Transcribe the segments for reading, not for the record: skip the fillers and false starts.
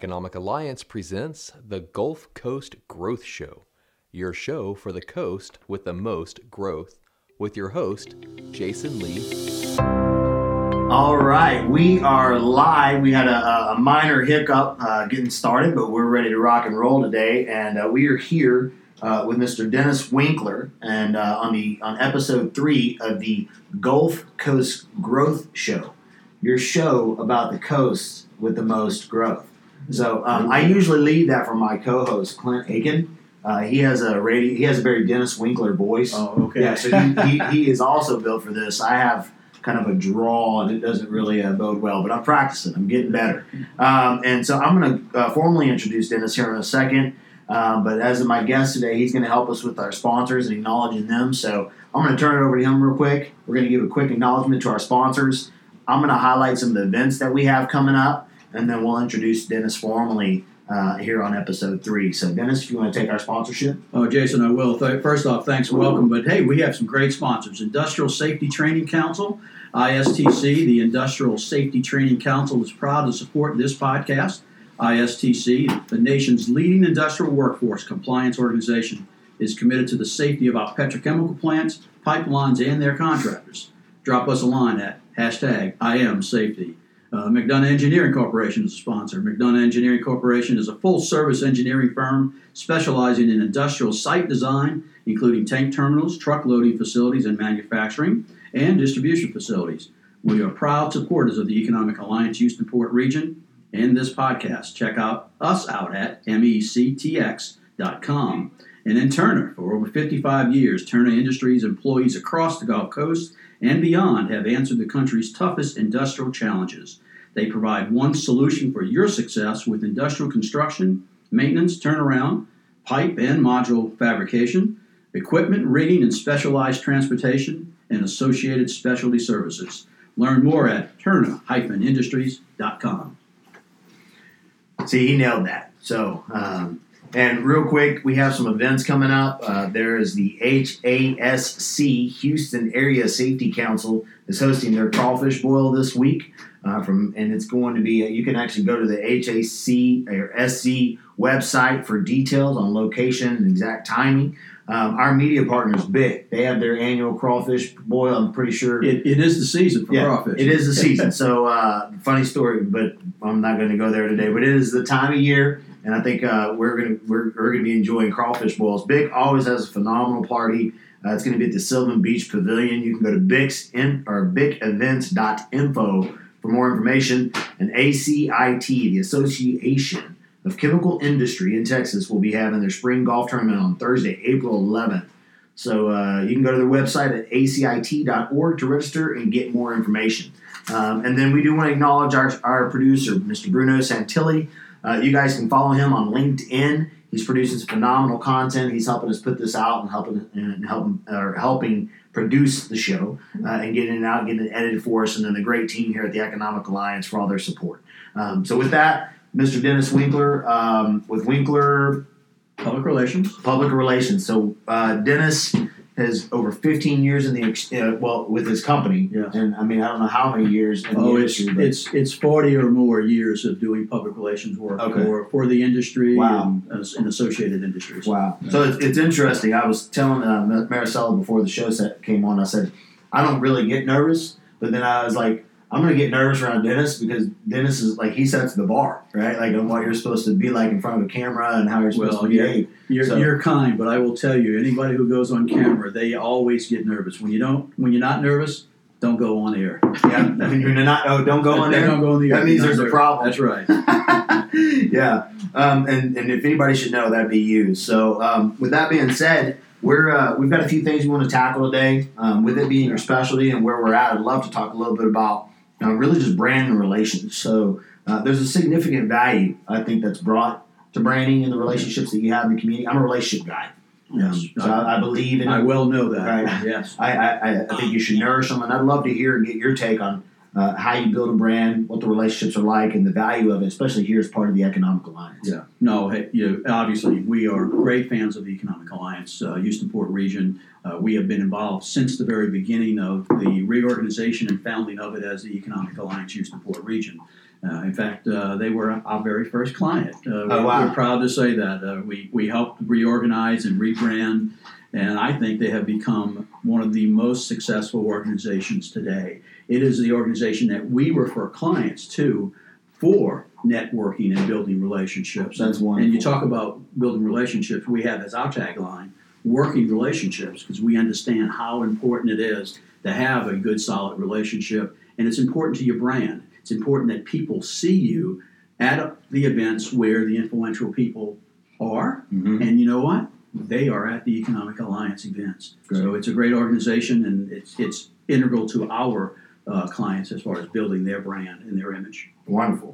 Economic Alliance presents the Gulf Coast Growth Show, your show for the coast with the most growth, with your host, Jason Lee. All right, we are live. We had a minor hiccup getting started, but we're ready to rock and roll today, and we are here with Mr. Dennis Winkler, and on episode 3 of the Gulf Coast Growth Show, your show about the coast with the most growth. So I usually leave that for my co-host Clint Aiken. He has a very Dennis Winkler voice. Oh, okay. Yeah, so he is also built for this. I have kind of a draw, and it doesn't really bode well, but I'm practicing. I'm getting better. And so I'm going to formally introduce Dennis here in a second. But as my guest today, he's going to help us with our sponsors and acknowledging them. So I'm going to turn it over to him real quick. We're going to give a quick acknowledgement to our sponsors. I'm going to highlight some of the events that we have coming up, and then we'll introduce Dennis formally here on episode 3. So, Dennis, if you want to take our sponsorship. Oh, Jason, I will. First off, thanks and welcome. But, hey, we have some great sponsors. Industrial Safety Training Council, ISTC. The Industrial Safety Training Council is proud to support this podcast. ISTC, the nation's leading industrial workforce compliance organization, is committed to the safety of our petrochemical plants, pipelines, and their contractors. Drop us a line at #IamSafety. McDonough Engineering Corporation is a sponsor. McDonough Engineering Corporation is a full-service engineering firm specializing in industrial site design, including tank terminals, truck loading facilities, and manufacturing and distribution facilities. We are proud supporters of the Economic Alliance Houston-Port region and this podcast. Check us out at mectx.com. And in Turner, for over 55 years, Turner Industries employees across the Gulf Coast and beyond have answered the country's toughest industrial challenges. They provide one solution for your success with industrial construction, maintenance, turnaround, pipe and module fabrication, equipment, rigging, and specialized transportation, and associated specialty services. Learn more at turner-industries.com. See, he nailed that. So, and real quick, we have some events coming up. There is the HASC, Houston Area Safety Council, is hosting their crawfish boil this week. And it's going to be, you can actually go to the HAC or SC website for details on location and exact timing. Our media partners, BIC, they have their annual crawfish boil. I'm pretty sure it is the season for crawfish. It is the season. So, funny story, but I'm not going to go there today. But it is the time of year. And I think we're gonna be enjoying crawfish boils. BIC always has a phenomenal party. It's going to be at the Sylvan Beach Pavilion. You can go to bicevents.info for more information. And ACIT, the Association of Chemical Industry in Texas, will be having their spring golf tournament on Thursday, April 11th. So you can go to their website at acit.org to register and get more information. And then we do want to acknowledge our producer, Mr. Bruno Santilli. You guys can follow him on LinkedIn. He's producing some phenomenal content. He's helping us put this out and helping produce the show and getting it out, getting it edited for us, and then the great team here at the Economic Alliance for all their support. So with that, Mr. Dennis Winkler with Winkler Public Relations. So Dennis has over 15 years in the with his company, and I mean I don't know how many years in the industry. It's 40 or more years of doing public relations work for the industry and associated industries. Wow! Yeah. So it's interesting. I was telling Maricela before the show came on. I said I don't really get nervous, but then I was like, I'm going to get nervous around Dennis because Dennis is like, he sets the bar, right? Like on what you're supposed to be like in front of a camera and how you're supposed to behave. You're kind, but I will tell you, anybody who goes on camera, they always get nervous. When you're not nervous, don't go on air. Yeah, don't go on air. Don't go on the air. That means there's a problem. That's right. Yeah, and if anybody should know, that'd be you. So with that being said, we've got a few things we want to tackle today. With it being your specialty and where we're at, I'd love to talk a little bit about really just brand and relations. So there's a significant value, I think, that's brought to branding and the relationships that you have in the community. I'm a relationship guy. Yes. So I believe in it. I well know that. Right? Yes. I think you should nourish them, and I'd love to hear and get your take on how you build a brand, what the relationships are like, and the value of it, especially here as part of the Economic Alliance. Yeah. No, hey, obviously, we are great fans of the Economic Alliance, Houston-Port region. We have been involved since the very beginning of the reorganization and founding of it as the Economic Alliance Houston-Port region. In fact, they were our very first client. Wow. We're proud to say that. We helped reorganize and rebrand, and I think they have become one of the most successful organizations today. It is the organization that we refer clients to for networking and building relationships. That's wonderful. And you talk about building relationships, we have as our tagline, working relationships, because we understand how important it is to have a good, solid relationship, and it's important to your brand. It's important that people see you at the events where the influential people are, and you know what? They are at the Economic Alliance events. Great. So it's a great organization, and it's integral to our clients as far as building their brand and their image. Wonderful.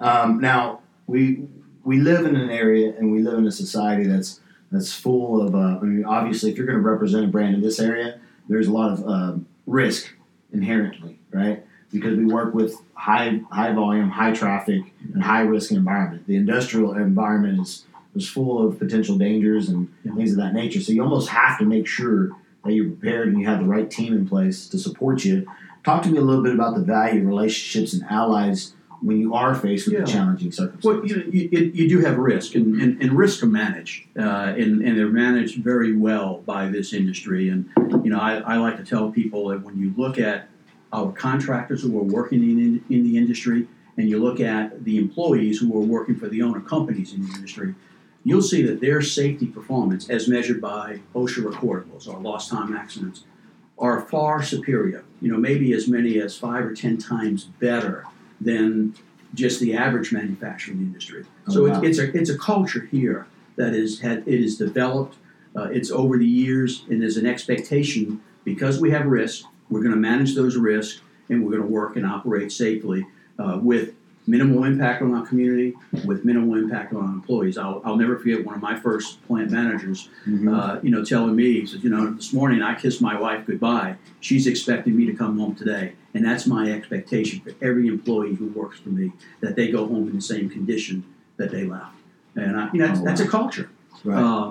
Now, we live in an area and we live in a society that's full of, obviously, if you're going to represent a brand in this area, there's a lot of risk inherently, right? Because we work with high volume, high traffic, and high risk environment. The industrial environment is full of potential dangers and things of that nature. So you almost have to make sure that you're prepared and you have the right team in place to support you. Talk to me a little bit about the value of relationships and allies when you are faced with the challenging circumstances. Well, you do have risk, and risks are managed, and they're managed very well by this industry. And I like to tell people that when you look at our contractors who are working in the industry, and you look at the employees who are working for the owner companies in the industry, you'll see that their safety performance, as measured by OSHA recordables or lost time accidents, are far superior. Maybe as many as 5 or 10 times better than just the average manufacturing industry. It's a culture here that is developed. It's over the years, and there's an expectation because we have risk. We're going to manage those risks, and we're going to work and operate safely with minimal impact on our community, with minimal impact on our employees. I'll never forget one of my first plant managers, telling me, he said, this morning I kissed my wife goodbye. She's expecting me to come home today. And that's my expectation for every employee who works for me, that they go home in the same condition that they left. And that's a culture. Right.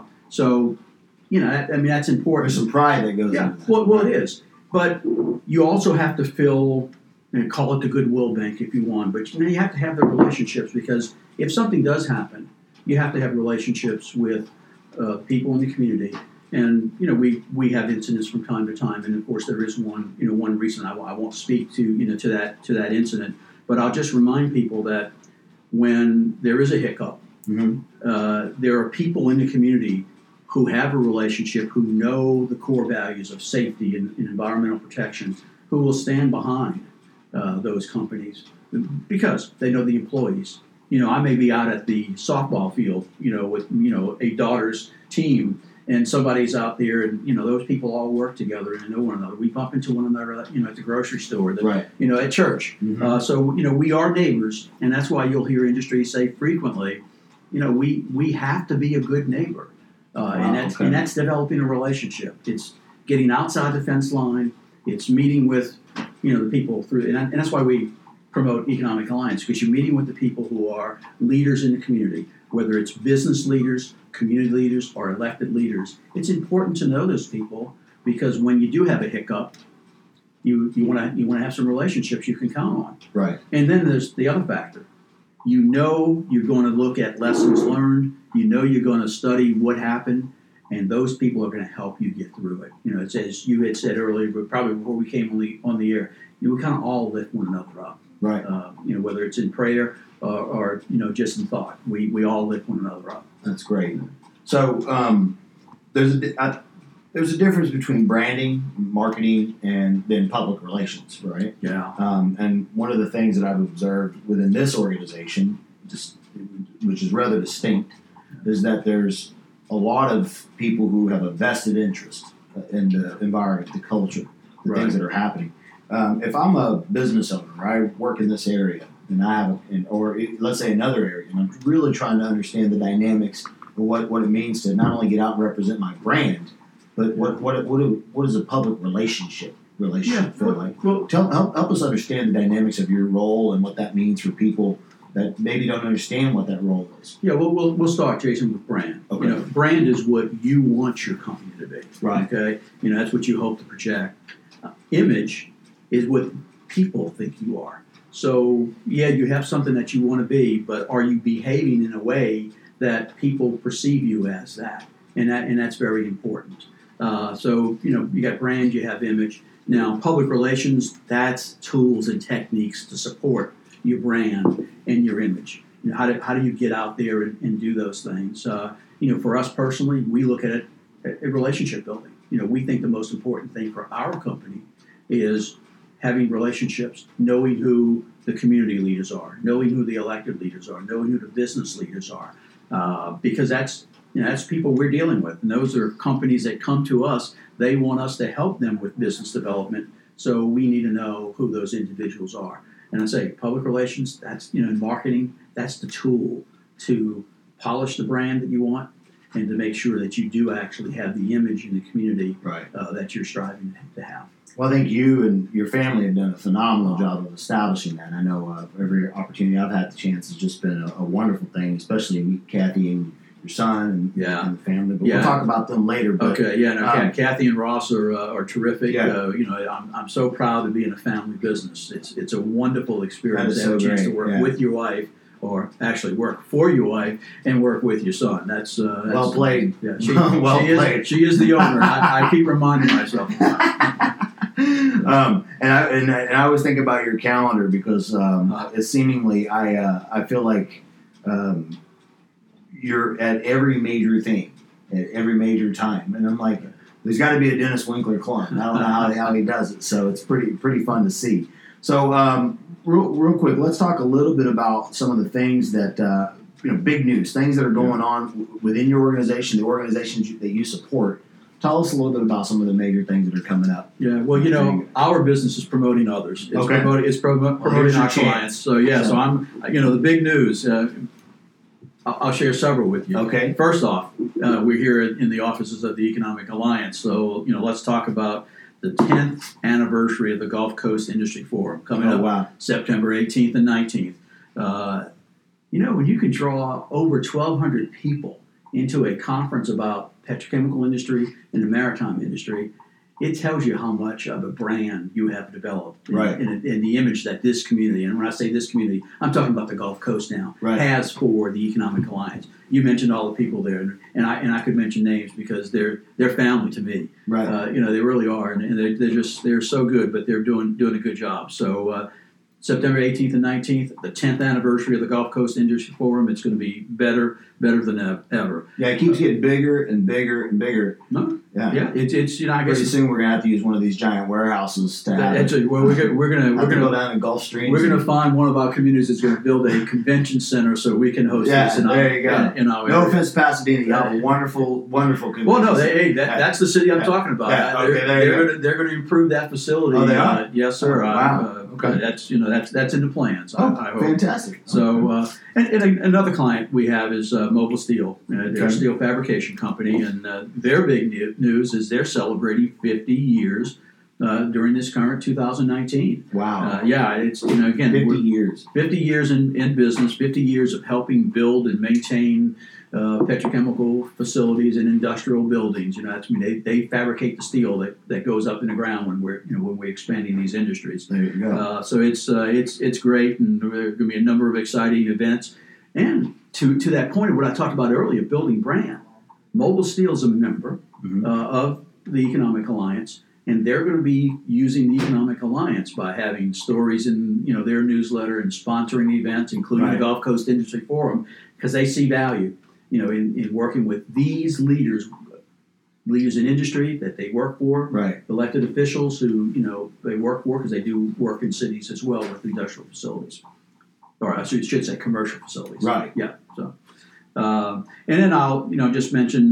That's important. There's some pride that goes into that. Well, it is. But you also have to fill, and call it the goodwill bank if you want, but you have to have the relationships, because if something does happen, you have to have relationships with people in the community. And we have incidents from time to time, and of course there is one recent. I won't speak to to that incident, but I'll just remind people that when there is a hiccup, there are people in the community who have a relationship, who know the core values of safety and environmental protection, who will stand behind those companies because they know the employees. I may be out at the softball field, with a daughter's team, and somebody's out there, and those people all work together and know one another. We bump into one another, at the grocery store, at church. So we are neighbors, and that's why you'll hear industry say frequently, we have to be a good neighbor, and that's developing a relationship. It's getting outside the fence line. It's meeting with the people through, and that's why we promote Economic Alliance, because you're meeting with the people who are leaders in the community, whether it's business leaders, community leaders, or elected leaders. It's important to know those people, because when you do have a hiccup, you want to have some relationships you can count on. Right. And then there's the other factor. You're going to look at lessons learned. You're going to study what happened, and those people are going to help you get through it. It's as you had said earlier, but probably before we came on the air, we kind of all lift one another up. Right. Whether it's in prayer or just in thought, we all lift one another up. That's great. So there's a difference between branding, marketing, and then public relations, right? Yeah. And one of the things that I've observed within this organization, which is rather distinct, is that there's a lot of people who have a vested interest in the environment, the culture, the things that are happening. If I'm a business owner, I work in this area, and let's say another area, and I'm really trying to understand the dynamics of what it means to not only get out and represent my brand, but what does a public relationship feel like? Well, help us understand the dynamics of your role and what that means for people that maybe don't understand what that role is. Yeah, we'll start, Jason, with brand. Okay. Brand is what you want your company to be. Right. Okay. That's what you hope to project. Image is what people think you are. So, yeah, you have something that you want to be, but are you behaving in a way that people perceive you as that? And that's very important. So, you got brand, you have image. Now, public relations, that's tools and techniques to support your brand and your image. How do you get out there and do those things? For us personally, we look at it at relationship building. We think the most important thing for our company is having relationships, knowing who the community leaders are, knowing who the elected leaders are, knowing who the business leaders are, because that's people we're dealing with, and those are companies that come to us. They want us to help them with business development, so we need to know who those individuals are. And I say public relations, that's in marketing, that's the tool to polish the brand that you want and to make sure that you do actually have the image in the community that you're striving to have. Well, I think you and your family have done a phenomenal job of establishing that. I know every opportunity I've had the chance has just been a wonderful thing, especially with Kathy and your son and the family. But we'll talk about them later. But, Kathy and Ross are terrific. I'm so proud to be in a family business. It's a wonderful experience to have a chance to work with your wife, or actually work for your wife and work with your son. That's well played. Yeah, played. She is the owner. I keep reminding myself of that. And I always think about your calendar because it's seemingly I feel like you're at every major thing at every major time, and I'm like, there's got to be a Dennis Winkler clone. I don't know how he does it, so it's pretty fun to see. So real quick, let's talk a little bit about some of the things that big news, things that are going on within your organization, the organizations that you support. Tell us a little bit about some of the major things that are coming up. Yeah, well, our business is promoting others. It's promoting our clients. So, so I'm, the big news, I'll share several with you. Okay. First off, we're here in the offices of the Economic Alliance. So, let's talk about the 10th anniversary of the Gulf Coast Industry Forum coming up September 18th and 19th. When you can draw over 1,200 people into a conference about petrochemical industry and the maritime industry, it tells you how much of a brand you have developed in the image that this community, and when I say this community, I'm talking about the Gulf Coast now, has for the Economic Alliance. You mentioned all the people there, and I could mention names because they're family to me. They really are, and they're so good, but they're doing a good job. So September 18th and 19th, the 10th anniversary of the Gulf Coast Industry Forum. It's going to be better than ever. Yeah, it keeps getting bigger and bigger and bigger. No, yeah, it's I guess pretty soon we're going to have to use one of these giant warehouses to have it. Well, we're going to go down in Gulf Stream. We're going to find one of our communities that's going to build a convention center so we can host this. There you go. No offense, Pasadena, you have a wonderful convention. Well, no, that's the city I'm talking about. They're going to improve that facility. Oh, they are? Yes, sir. Wow. Okay. That's in the plans. I hope. Fantastic. So, and another client we have is Mobile Steel. They're a steel fabrication company, and their big news is they're celebrating 50 years during this current 2019. Wow. It's again 50 years. 50 years in business. 50 years of helping build and maintain petrochemical facilities and industrial buildings. They fabricate the steel that goes up in the ground when we're expanding these industries. There you go. So it's great, and there are going to be a number of exciting events. And to that point of what I talked about earlier, building brand, Mobile Steel is a member of the Economic Alliance, and they're going to be using the Economic Alliance by having stories in their newsletter and sponsoring events, including the Gulf Coast Industry Forum, because they see value in working with these leaders in industry that they work for, elected officials who they work for, because they do work in cities as well with industrial facilities, or I should say commercial facilities. Right. Yeah. So, and then I'll just mention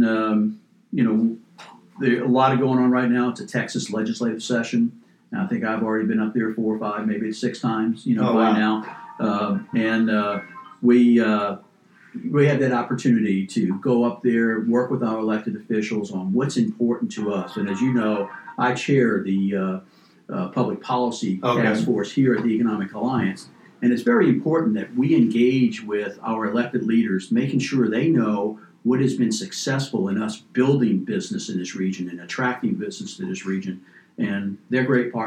there's a lot of going on right now. It's a Texas legislative session. And I think I've already been up there 4 or 5, maybe 6 times, by now. And we have that opportunity to go up there, work with our elected officials on what's important to us. And as you know, I chair the public policy task force here at the Economic Alliance. And it's very important that we engage with our elected leaders, making sure they know what has been successful in us building business in this region and attracting business to this region. And they're great partners.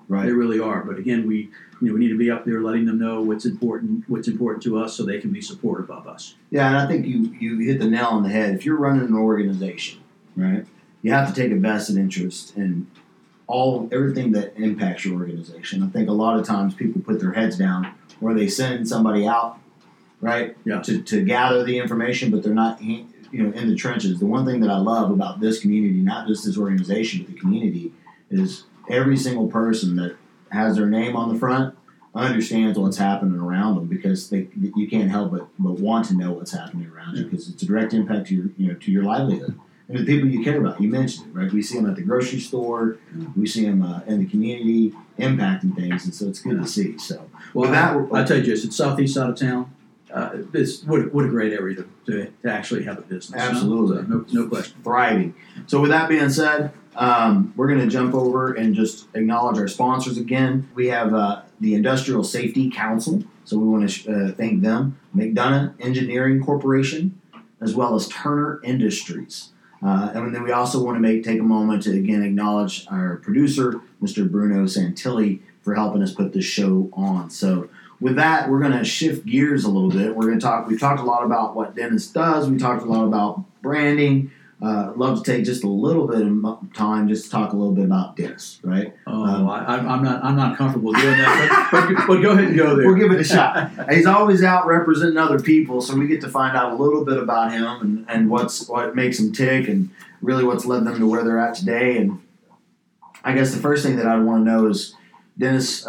Right. They really are. But again, we need to be up there letting them know what's important to us, so they can be supportive of us. Yeah, and I think you hit the nail on the head. If you're running an organization, right, you have to take a vested interest in everything that impacts your organization. I think a lot of times people put their heads down, or they send somebody out, right, to gather the information, but they're not in the trenches. The one thing that I love about this community, not just this organization, but the community, is every single person that has their name on the front understands what's happening around them, because you can't help but want to know what's happening around you, because it's a direct impact to your livelihood and the people you care about. You mentioned it, right? We see them at the grocery store, we see them in the community impacting things, and so it's good to see. So, well, I tell you, Jason, it's southeast side of town. What a great area to actually have a business. Absolutely, no question, thriving. So, with that being said, we're going to jump over and just acknowledge our sponsors again. We have the Industrial Safety Council, so we want to thank them. McDonough Engineering Corporation, as well as Turner Industries. And then we also want to take a moment to again acknowledge our producer, Mr. Bruno Santilli, for helping us put this show on. So with that, we're going to shift gears a little bit. We've talked a lot about what Dennis does. We talked a lot about branding. I'd love to take just a little bit of time just to talk a little bit about Dennis, right? I'm not comfortable doing that, but go ahead and go there. We'll give it a shot. He's always out representing other people, so we get to find out a little bit about him and what makes him tick, and really what's led them to where they're at today. And I guess the first thing that I want to know is, Dennis,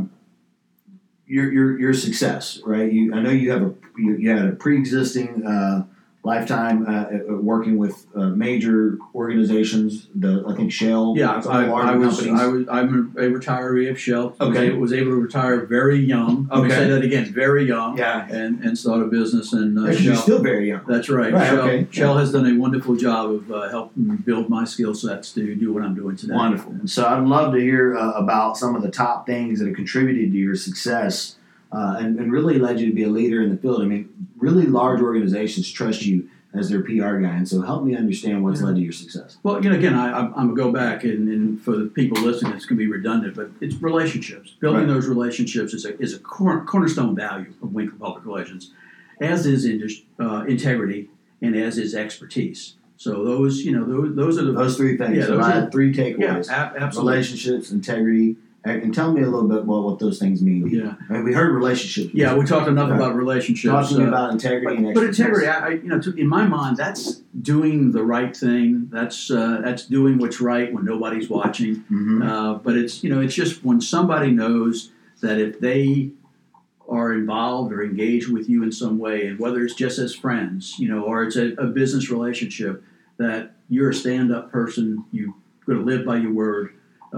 your success, right? I know you had a pre-existing lifetime working with major organizations. I think Shell. Yeah, I'm a retiree of Shell. Okay, was able to retire very young. Okay, let me say that again, very young. Yeah, and start a business. And Shell, you're still very young. That's right. Shell has done a wonderful job of helping build my skill sets to do what I'm doing today. Wonderful. So I'd love to hear about some of the top things that have contributed to your success. And really led you to be a leader in the field. I mean, really large organizations trust you as their PR guy, and so help me understand what's led to your success. Well, again, I'm going to go back, and for the people listening, it's going to be redundant, but it's relationships. Building those relationships is a cornerstone value of Winkler Public Relations, as is integrity and as is expertise. So those are those three things. Yeah, so I had three takeaways. Yeah, absolutely. Relationships, integrity. And tell me a little bit about what those things mean. Yeah, I mean, we heard relationships. Yeah, we talked enough about relationships. Talking about integrity and expertise. But integrity, in my mind, that's doing the right thing. That's doing what's right when nobody's watching. Mm-hmm. But it's just when somebody knows that if they are involved or engaged with you in some way, and whether it's just as friends, or it's a business relationship, that you're a stand-up person. You're going to live by your word.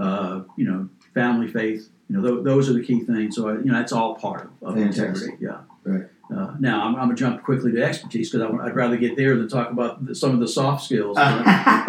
Family, faith, those are the key things. So, that's all part of integrity. Yeah. Right. Now, I'm going to jump quickly to expertise, because I'd rather get there than talk about some of the soft skills. But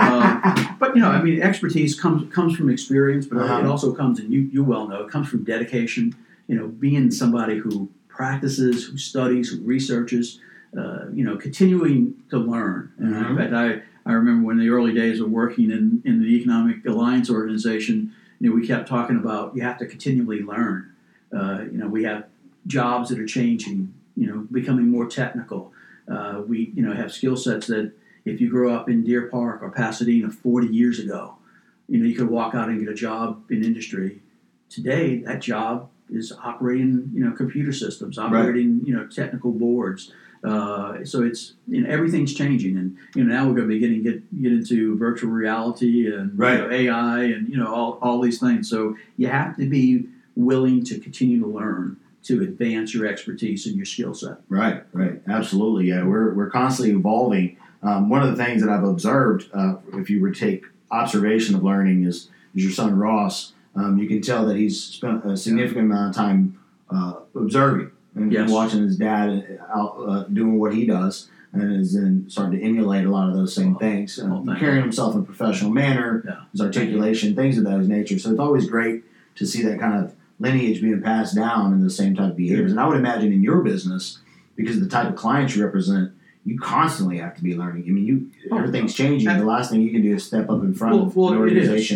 expertise comes from experience, but it also comes, and you well know, it comes from dedication. Being somebody who practices, who studies, who researches, continuing to learn. And in fact, I remember when the early days of working in the Economic Alliance organization, we kept talking about you have to continually learn. We have jobs that are changing, becoming more technical. We have skill sets that if you grew up in Deer Park or Pasadena 40 years ago, you could walk out and get a job in industry. Today, that job is operating, computer systems, operating, technical boards. So it's everything's changing, and now we're going to be get into virtual reality and AI and all these things. So you have to be willing to continue to learn to advance your expertise and your skill set. Right, Absolutely, yeah. We're constantly evolving. One of the things that I've observed, if you were to take observation of learning, is your son Ross. You can tell that he's spent a significant amount of time observing. And watching his dad out doing what he does, and is then starting to emulate a lot of those same things. Carrying himself in a professional manner, his articulation, things of that nature. So it's always great to see that kind of lineage being passed down in the same type of behaviors. And I would imagine in your business, because of the type of clients you represent, you constantly have to be learning. I mean, everything's changing. The last thing you can do is step up in front of an organization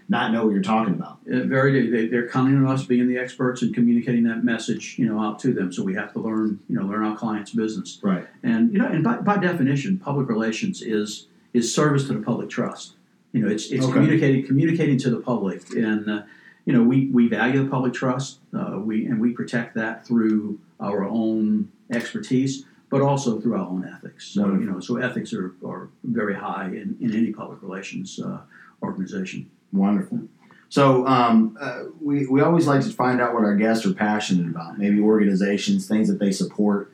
not know what you're talking about. They're counting on us being the experts and communicating that message, out to them. So we have to learn our clients' business. Right. And and by definition, public relations is service to the public trust. It's Okay. communicating to the public, and we value the public trust. We protect that through our own expertise, but also through our own ethics. So Wonderful. so ethics are very high in any public relations organization. Wonderful. So we always like to find out what our guests are passionate about, maybe organizations, things that they support.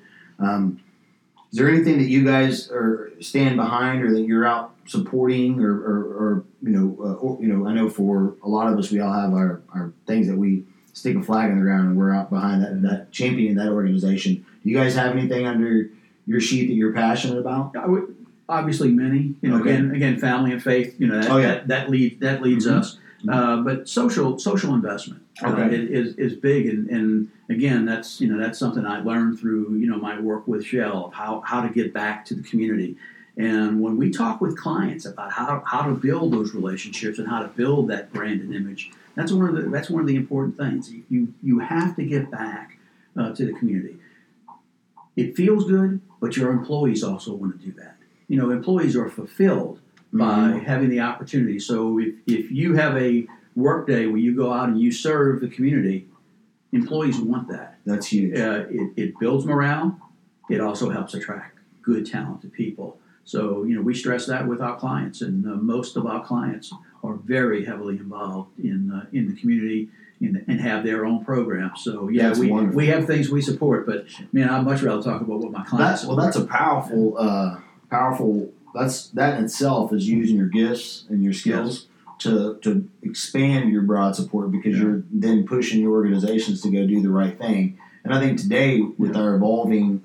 Is there anything that you guys stand behind or that you're out supporting or I know for a lot of us, we all have our things that we stick a flag in the ground and we're out behind that championing that organization. Do you guys have anything under your sheet that you're passionate about? Obviously, many. Okay. Again, family and faith. That leads Mm-hmm. us. But social investment is big, and again, that's something I learned through my work with Shell of how to give back to the community. And when we talk with clients about how to build those relationships and how to build that brand and image, that's one of the important things. You have to give back to the community. It feels good, but your employees also want to do that. Employees are fulfilled by having the opportunity. So if you have a work day where you go out and you serve the community, employees want that. That's huge. It builds morale. It also helps attract good, talented people. So, we stress that with our clients, and most of our clients are very heavily involved in the community and have their own programs. So, That's wonderful. we have things we support, but, man, I'd much rather talk about what my clients support. That's a powerful. That in itself is using your gifts and your skills to expand your broad support because you're then pushing your organizations to go do the right thing. And I think today with our evolving,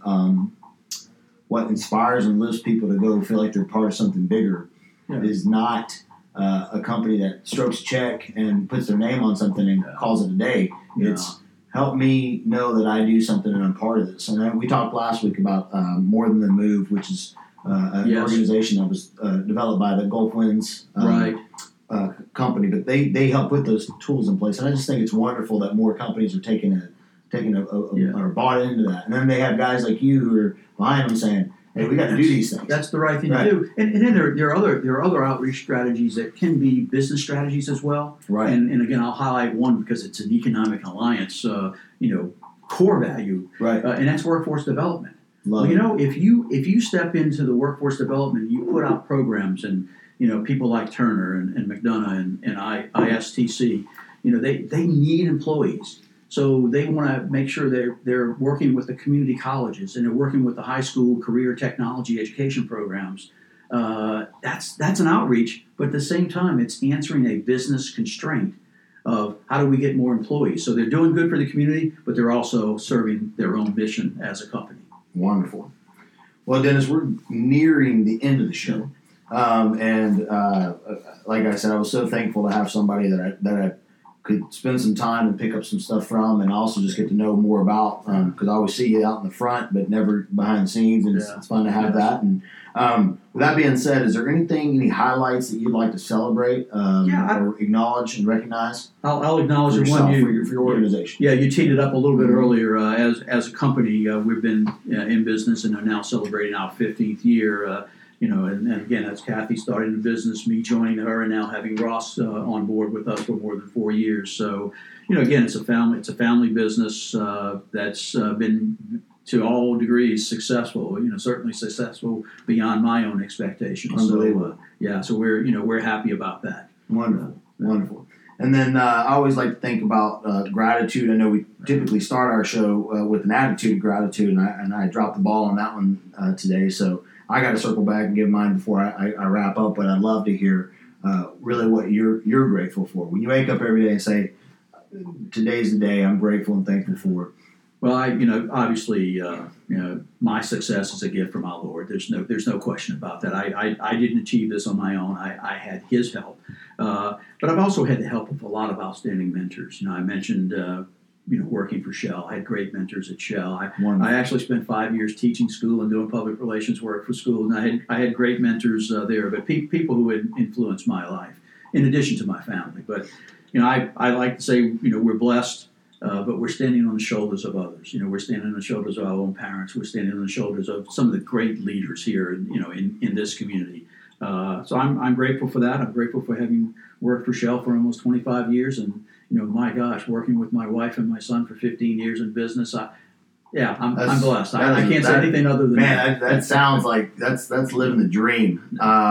what inspires and lifts people to go feel like they're part of something bigger is not a company that strokes a check and puts their name on something and calls it a day. It's help me know that I do something and I'm part of this. And we talked last week about More Than the Move, which is an organization that was developed by the Gulf Winds company, but they help put those tools in place. And I just think it's wonderful that more companies are are bought into that. And then they have guys like you who are behind them saying, hey, we got to do these things. That's the right thing to do. And then there are other outreach strategies that can be business strategies as well. Right. And again, I'll highlight one because it's an economic alliance, core value. Right. And that's workforce development. Love it. If you step into the workforce development, you put out programs, and people like Turner and McDonough and ISTC, they need employees. So they want to make sure they're working with the community colleges and they're working with the high school career technology education programs. That's an outreach, but at the same time, it's answering a business constraint of how do we get more employees. So they're doing good for the community, but they're also serving their own mission as a company. Wonderful. Well, Dennis, we're nearing the end of the show. And like I said, I was so thankful to have somebody that I could spend some time and pick up some stuff from, and also just get to know more about, because I always see you out in the front, but never behind the scenes, and it's fun to have that. And with that being said, is there any highlights that you'd like to celebrate or acknowledge and recognize? I'll acknowledge for one for your organization. Yeah, you teed it up a little bit earlier. As a company, we've been in business and are now celebrating our 15th year. And again, that's Kathy starting the business, me joining her, and now having Ross on board with us for more than 4 years. So, again, it's a family business that's been to all degrees successful. Certainly successful beyond my own expectations. Unbelievable. So we're happy about that. Wonderful. And then I always like to think about gratitude. I know we typically start our show with an attitude of gratitude, and I dropped the ball on that one today. So I got to circle back and give mine before I wrap up. But I'd love to hear really what you're grateful for when you wake up every day and say, "Today's the day I'm grateful and thankful for." Well, obviously, my success is a gift from our Lord. There's no question about that. I didn't achieve this on my own. I had His help, but I've also had the help of a lot of outstanding mentors. I mentioned, working for Shell. I had great mentors at Shell. I actually spent 5 years teaching school and doing public relations work for school, and I had great mentors there. But people who had influenced my life, in addition to my family. But, I like to say, we're blessed, but we're standing on the shoulders of others. We're standing on the shoulders of our own parents. We're standing on the shoulders of some of the great leaders here, in this community. So I'm grateful for that. I'm grateful for having worked for Shell for almost 25 years, and my gosh, working with my wife and my son for 15 years in business. I'm blessed. I can't say anything other than that. Man, that sounds like that's living the dream.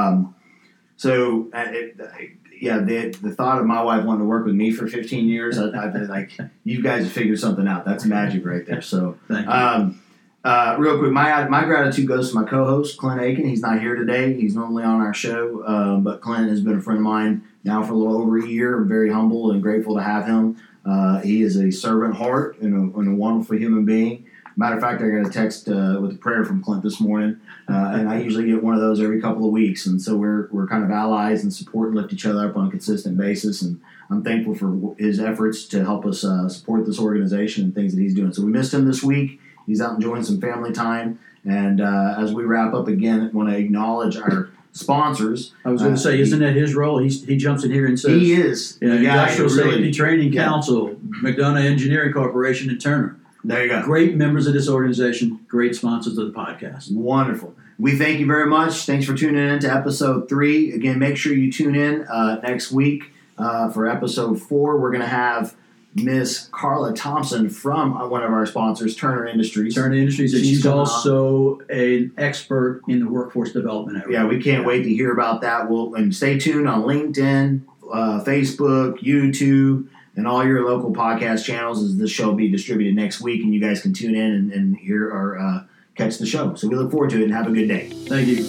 The thought of my wife wanting to work with me for 15 years, I've been like, you guys have figured something out. That's magic right there. So, thank you. Real quick, my gratitude goes to my co-host, Clint Aiken. He's not here today. He's normally on our show, but Clint has been a friend of mine now for a little over a year. I'm very humble and grateful to have him. He is a servant heart and a wonderful human being. Matter of fact, I got a text with a prayer from Clint this morning, and I usually get one of those every couple of weeks. And so we're kind of allies and support and lift each other up on a consistent basis. And I'm thankful for his efforts to help us support this organization and things that he's doing. So we missed him this week. He's out enjoying some family time. And as we wrap up again, I want to acknowledge our sponsors. I was going to say, isn't that his role? He jumps in here and says, he is. Industrial Safety Training Council, McDonough Engineering Corporation, and Turner. There you go. Great members of this organization, great sponsors of the podcast. Wonderful. We thank you very much. Thanks for tuning in to episode 3. Again, make sure you tune in next week for episode 4. We're going to have Miss Carla Thompson from one of our sponsors, Turner Industries. Turner Industries, and she's also an expert in the workforce development area. Yeah, we can't wait to hear about that. And stay tuned on LinkedIn, Facebook, YouTube, and all your local podcast channels as this show will be distributed next week, and you guys can tune in and hear or catch the show. So we look forward to it, and have a good day. Thank you.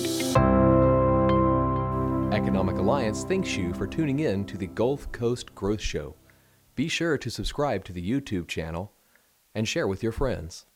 Economic Alliance thanks you for tuning in to the Gulf Coast Growth Show. Be sure to subscribe to the YouTube channel and share with your friends.